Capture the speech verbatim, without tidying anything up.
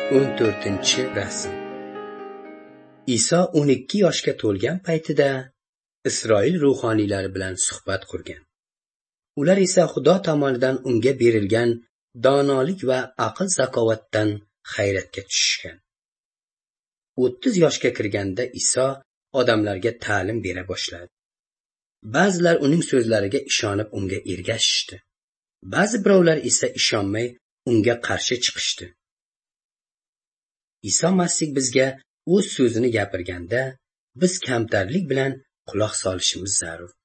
o'n to'rtinchi rasm. Iso o'n ikki yoshga to'lgan paytida Isroil ruhoniylari bilan suhbat qurgan. Ular esa Xudo tomonidan unga berilgan donolik va aql zakovatdan hayratga tushishgan. o'ttiz yoshga kirganda Iso odamlarga ta'lim bera boshladi. Ba'zilar uning so'zlariga ishonib unga ergashishdi. Ba'zi birovlar esa ishonmay unga qarshi chiqishdi. Iso Masih bizga o'z so'zini gapirganda, biz kamtarlik bilan quloq solishimiz zarur.